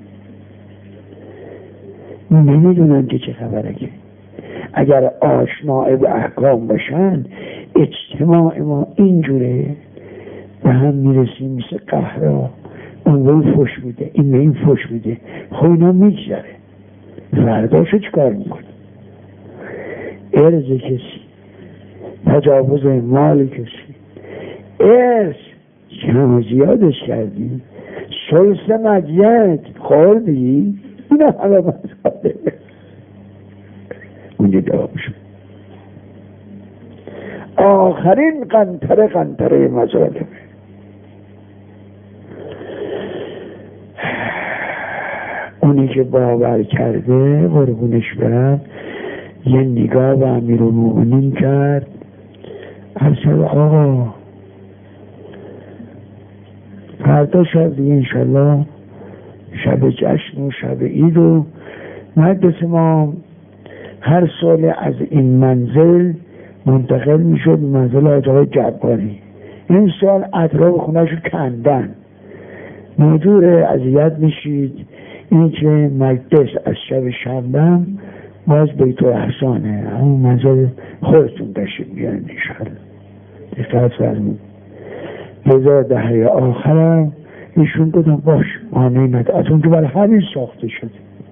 نمیدونن که چه خبره که اگر آشناء به احکام باشن اجتماع ما اینجوره به هم میرسیم مثل قهرا اون به اون فش میده این به این فش میده خب اینا میگذره فرداشو چکار میکنه ارز کسی تجاوز مال کسی ارز کم و زیادش کردی سلس مجید خوردی اینا همه مسئله اونجا جواب شد آخرین قنطره مظالمه اونی که باور کرده قربونش برم یه نگاه به امیرالمومنین کرد ارسل آقا فردا شب دیگه انشالله شب جشن و شب عید و مجلس ما هر سال از این منزل منتقل میشد منزل آقای جباری این سال اطراف خونهشو کندن موجور اذیت میشید این که مجلس از شب شنبه باز بیت الاحسانه همون منزل خودتون داشتید بیان انشالله دقت فرمود لذا دهه آخرم ایشون گفتم باش مانعی نداره از اونجا برای همین ساخته شده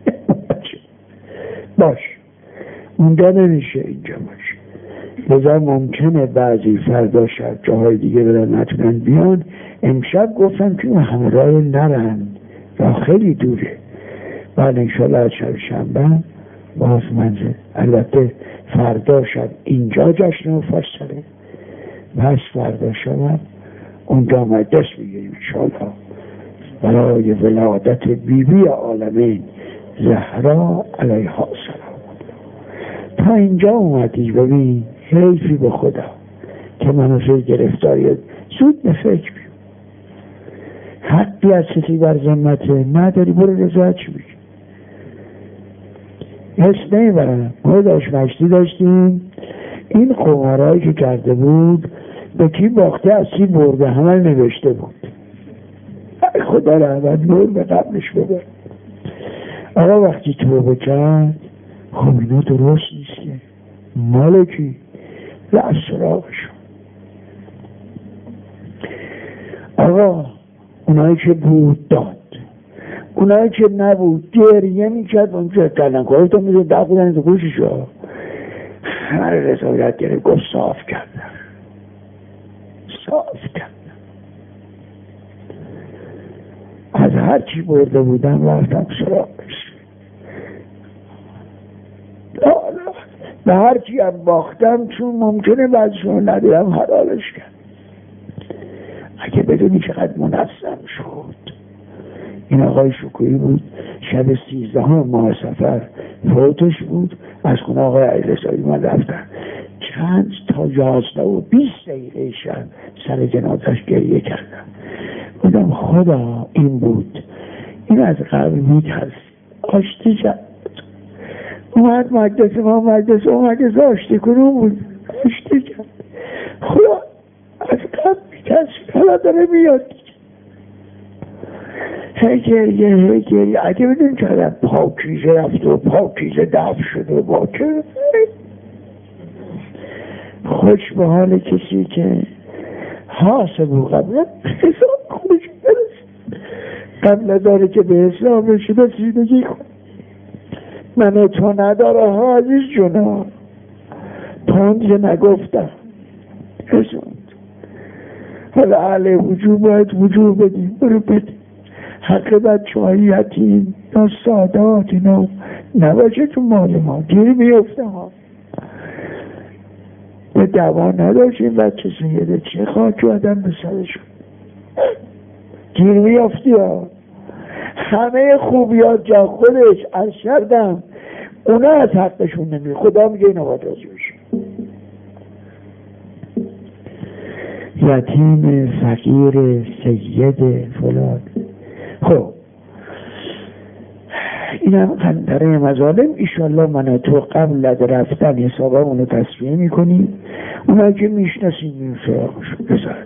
باش اونجا نمیشه اینجا باشه لذا ممکنه بعضی فردا شب جاهای دیگه برن نتونن بیان امشب گفتم که اون همه راه نرن راه خیلی دوره بعد انشالله از شب شنبه باز منزل البته فردا شب اینجا جشن مفصله پس فردا شب اونجا مجلس بگیریم انشالله برای ولادت بیبی عالمین زهرا علیها السلام تا اینجا اومدی ببین حیفی به خدا که منو گرفتاری زود به فکر بیم حقی از کسی بر ذمته نداری برو رضایت چی بگی حس نمیبرم ما داشت مشتی داشتیم این قمارایی که کرده بود به کی باخته از کی برده همه نوشته بود خدا رحمت نور به قبلش ببر آقا وقتی توبه کرد خب اینا درست نیست که مال کی رفت سراغشون آقا اونایی که بود داد اونایی که نبود گریه میکرد اونجا کردن کاری تو میده در خودن تو گوششو همه رضایت گرفت گفت صاف کردن از هر چی برده بودم رفتم سراغش به هر کی هم باختم، چون ممکنه بعدشون ندارم حلالش کرد. اگه بدونی چقدر منظم شد. این آقای شکویی بود، شب 13 ماه صفر فوتش بود. از خونه آقای علیرضایی من رفتم، چند تا 11 و 20 دقیقه شب سر جنازش گریه کردم. بودم خدا این بود، این از قبل میترس. آشتی کرد، اومد مجلس ما، مجلس آشتی کنون بود، آشتی کرد. خدا از قبل میترس، حالا داره میاد. هی گریه. اگه بدون که پاکیزه رفت و پاکیزه دفع شده با که خوش به حال کسی که حاسبو قبل حساب خودش برس، قبل داره که به حسابش رسیدگی کن. من تو نداره حاضر جنا پاند نگفتم رسوند. حالا اهل وجوب باید وجوب بدیم، برو بدیم حق بچه های یتیم یا سادات اینا نباشه تو مال ما، گیر میفته ها. به دوا نداشتیم بچه سیده چه خاک آدم به سرشون گیر میفتی ها. همه خوبیات جا خودش از شردم، اونا از حقشون نمی. خدا میگه اینا باید راضی بشه. یتیم فقیر سید فلان. خب اینم قنطره مظالم. ایشالله من تو قبل از رفتن حسابا اونو تصفیه میکنیم. اونایی که میشناسیم این سراغشون بذارد،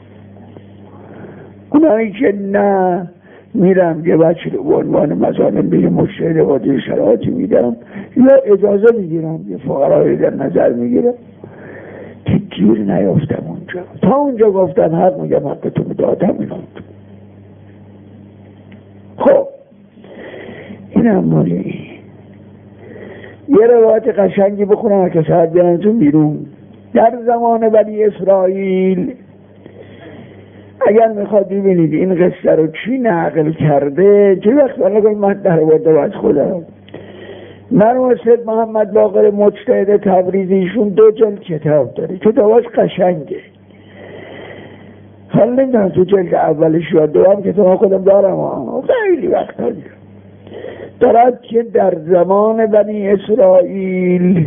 اونایی که نه میرم یه بچه رو به عنوان مظالم به یه مشتری وادی شرایطی میدم یا اجازه میگیرم یه فقرایی در نظر میگیرم که گیر نیافتم اونجا. تا اونجا گفتن حق میگم حقتون دادم اینا. خب اینم مالی یه روایت قشنگی بخونم که ساعت بیانتون بیرون. در زمان بنی اسرائیل، اگر میخواد ببینید این قصه رو چی نقل کرده، چه وقت من در برده از خودم. مرحوم سید محمد باقر مجتهد تبریزیشون 2 جلد کتاب داره، کتاباش قشنگه. حالا نمیدونم تو جلد اولش یا دوام کتاب خودم دارم، خیلی وقت دارد که در زمان بنی اسرائیل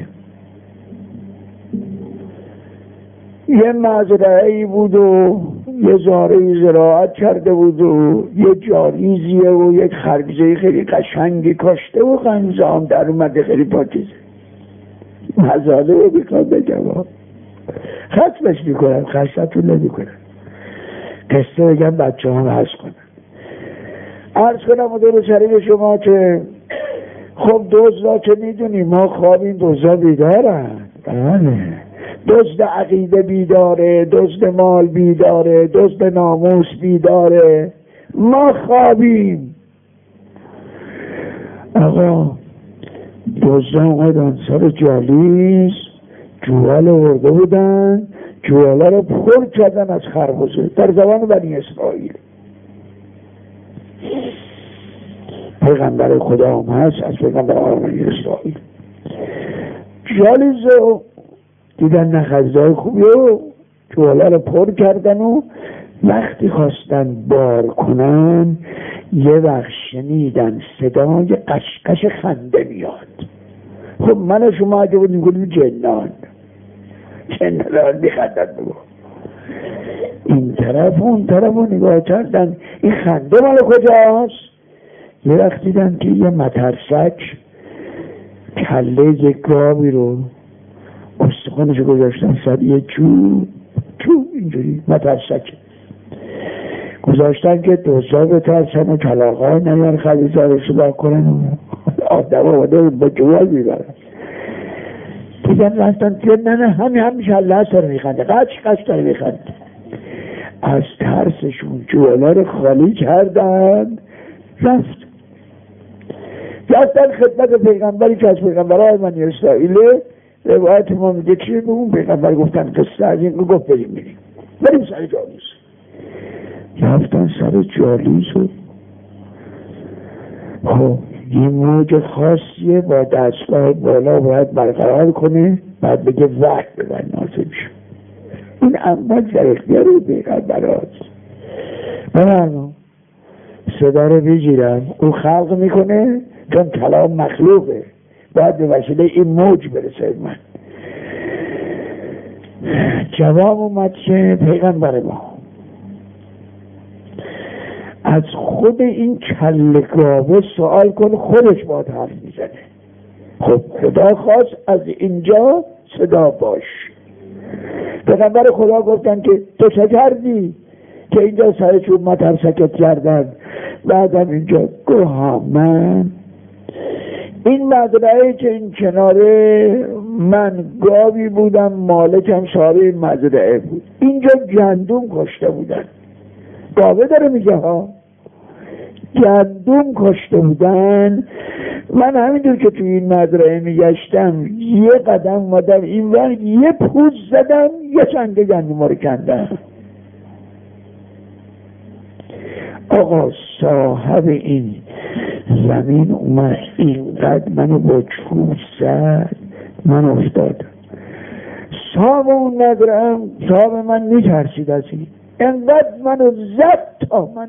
یه مزرعه‌ای بود و یه زارعی زراعت کرده بود و یه جاریزیه و یک خرگزه خیلی قشنگی کاشته و غمزه هم در اومده خیلی پاکیزه. مزاله رو بکنم بگم خصمش میکنم، خشتتون نمیکنم، قصه بگم بچه هم هست کنم. عرض کنم و دور سریع شما که خب دزدا که میدونیم ما خوابیم، دزدا بیدارن. بله، دزد عقیده بیداره، دزد مال بیداره، دزد ناموس بیداره، ما خوابیم. آقا دزدا اومدن سر جالیز جوال ورده بودن، جوالا رو پر کردن از خربزه در زمان بنی اسرائیل. پیغمبر خدا هم هست از پیغمبر بنی اسرائیل. جالیز رو دیدن نخزهای خوبی و جوالا رو پر کردن و وقتی خواستن بار کنن یه وقت شنیدن صدای قشقش خنده میاد. خب من و شما اگه بودیم گفتیم جنان میخندن بگو. این طرف اون طرف رو نگاه کردن، این خنده مال کجاست؟ یه وقت دیدن که یه مترسک کله یک گاوی رو استخوانش رو گذاشتن سر یه چوب اینجوری مترسک گذاشتن که دوزا بترسن و کلاغا نمیان خلیزه رو سبا کنن و آدم آده با جوال میبرن. دیدن رفتن که نه همیشه الله سر میخنده، قش داره میخنده. از ترسشون جوالا رو خالی کردن، رفتن خدمت پیغمبری که از پیغمبرهای بنی اسرائیل. روایت ما میگه چیه؟ به اون پیغمبر گفتن قصه از این گفت بریم سر جالیز. رفتن سر جالیز و این موج خاصیه، با دستگاه بالا باید برقرار کنه، بعد بگه وحی به من نازل شد. این اول در اختیار پیغمبر هست. بفرما صدا رو بگیرم، او خلق میکنه چون کلام مخلوقه، باید به وسیله این موج برسه من. جواب اومد که پیغمبر ما از خود این کلگاوه سوال کن، خودش باید حرف میزنه. خب خدا خواست از اینجا صدا باش. پیغمبر خدا گفتن که تو چه کردی که اینجا سرشون مطر سکت کردن؟ بعدم اینجا گوها من این مزرعه که این کناره من گاوی بودم، مالکم صاحب این مزرعه بود، اینجا گندم کشته بودن. گاوه داره میگه ها، گندم کشته بودن. من همینطور که توی این مزرعه میگشتم یه قدم اومدم این وقت یه پوز زدم یه چنده گندم رو کندم. آقا صاحب این زمین اومد اینقدر منو با چوب زد، من افتادم. صاحب اون مزرعه صاحب من میترسید از این، اینقدر منو زد تا من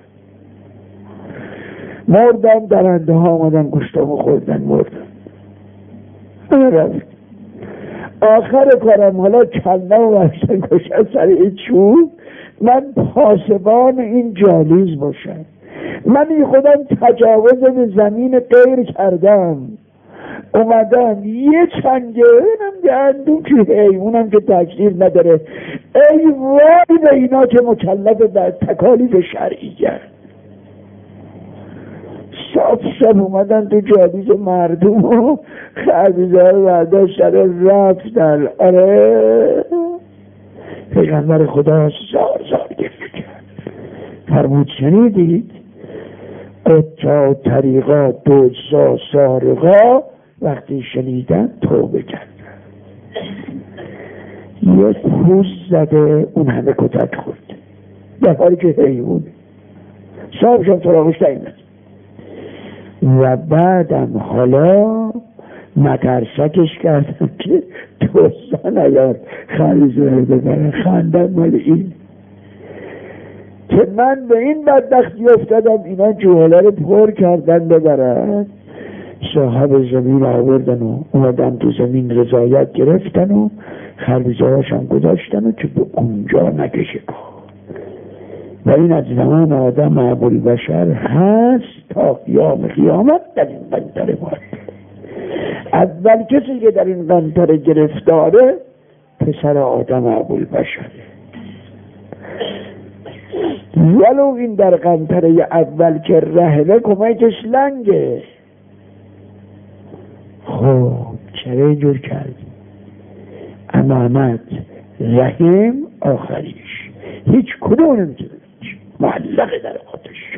مردم. درنده ها آمدن گوشتامو خوردن، مردم. رفت آخر کارم حالا کله و بستن کشن سر این چوب، من پاسبان این جالیز باشم. من خودم تجاوز به زمین غیر کردم، اومدم یه چنگه گندم که حیوانم که تکلیف نداره، ای وای به اینا که مکلف به تکالیف شرعی کرد. صاف اومدن تو جالیز مردم و خربیزه ها برداشتن رفتن. آره پیغمبر خدا زار گفت کرد، فرمود شنیدید قطع طریقا دوزا سارقا وقتی شنیدن توبه کردن. یه پوز زده اون همه کتک خورد در حالی که حیوانه. صاحبشم سراغش نمیاد. و بعدم حالا مترسکش کردم که دوستان ایار خریزه ببرن. خندم مال این که من به این بدبختی افتادم اینا جوهله رو پر کردن ببرن. صاحب زمین آوردن و اومدن تو زمین رضایت گرفتن و خربیزه هاشم گذاشتن و که به اونجا نکشه کار. و این از زمان آدم ابوالبشر هست تا قیام قیامت در این قنطره باید. اول کسی که در این قنطره گرفتاره پسر آدم ابوالبشره، ولو این در قنطره اول که رهله کمکش لنگه. خب چرا اینجور کردی؟ امامت رحم آخریش هیچ کدوم نمیتونه معلقه در آتش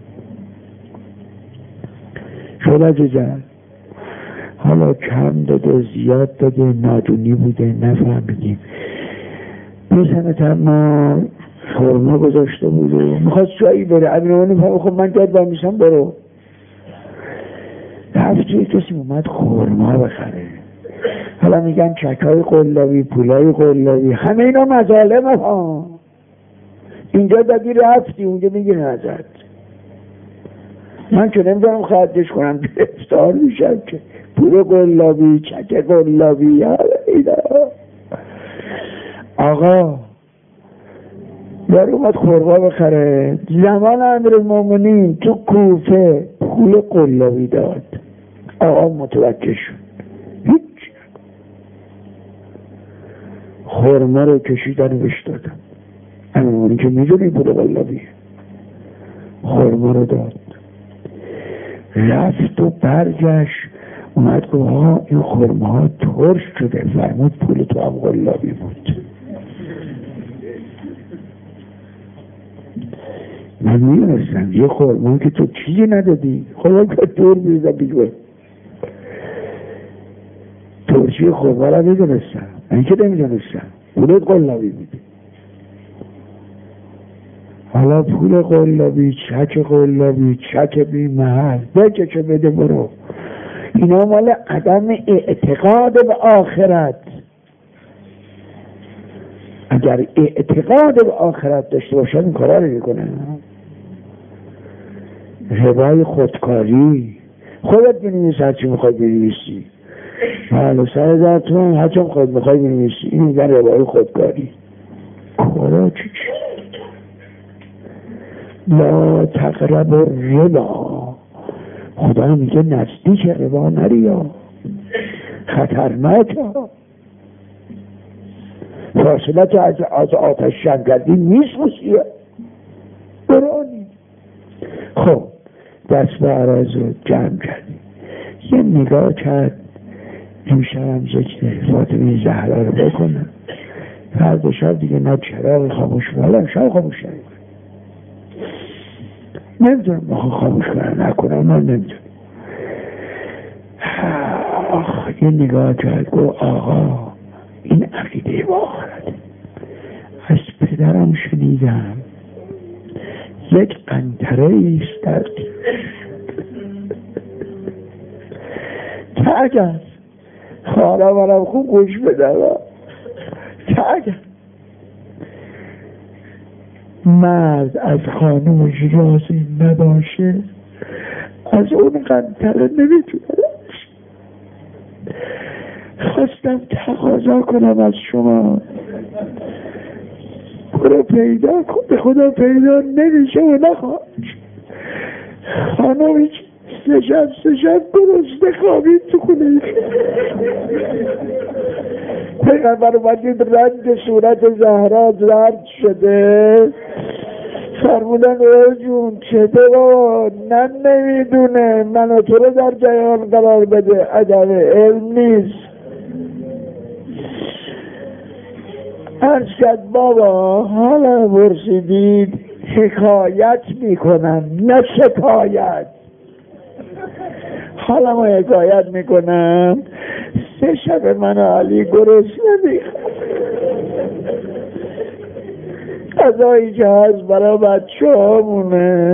شد. عزیزم حالا کم داده زیاد داده نادونی بوده نفهمیدیم. بزنت ما خورما گذاشته بوده میخواست جایی بره امیرمانی فهمه خب من جاد برمیشم برو. هفته کسی اومد خورما بخره. حالا میگن چکای قلابی پولای قلابی همه اینا مظالمه ها. اینجا دادی رفتی اونجا میگی نزد. من که نمیدونم خردش کنم گرفتار میشم که پول قلابی چک قلابی اینا. آقا دار اومد خورما بخره. زمان امیرالمومنین تو کوفه پول قلابی داد. آقا متوجه شد هیچ. خورما رو کشیدن بهش دادن. امیرالمومنین که میدونی پول قلابی خورما رو داد. رفت و برگشت اومد گفت ها این خورما ها ترش شده. فرمود پول تو هم قلابی بود. من میدونستم یه خورما که تو چیزی ندادی خدا که دور میزد دیگه ترشی خورما را میدونستم. من که نمیدونستم پولت قلابی بود. حالا پول قلابی، چک قلابی، چک بی محل بگه که بده برو. اینا مال عدم اعتقاد به آخرت. اگر اعتقاد به آخرت داشته باشن این کارا رو میکنن. ربای خودکاری، خودت بنویس هرچی میخوای بنویسی، حالا 100,000 تومان هرچی میخوای بنویسی، این میگن ربای خودکاری. کارا چی؟ لا تقرب الربا، خدا میگه نزدیک ربا نریا، خطرناکه. فاصلت از آتش شنگردی میسوزیه برانی. خب دست به عراض رو جمع کردیم، یه نگاه کرد امشبم ذکر فاطمه زهرا رو بکنم، فردا شب دیگه نه چراغ خاموش کنم، شب خاموش کنم، نمیدونم بخواه خاموش کنم نکنم، من نمیدونم. یه نگاه کرد گفت آقا این عقیده با آخرت. از پدرم شنیدم یک قنطره ایست در اگر خواهرم منم خوب گوش بدم، اگر مرد از خانومش راضی نباشه از اون قنطره نمیتونه. خواستم تقاضا کنم از شما برو پیدا کن، به خدا پیدا نمیشه و نخواد. خانومی سه شب گرسنه خوابید تو خونه. پیغمبر اومدید رنگ صورت زهرا زرد شده، فرمودن او جون چه بابا، نه نمیدونه منو تو رو در جریان قرار بده، عدم علم نیست. عرض کرد بابا حالا پرسیدید حکایت میکنم نه شکایت، حالا ما حکایت میکنم. 3 شب من علی گرسنه میخوام، غذایی که هست برای بچه ها مونه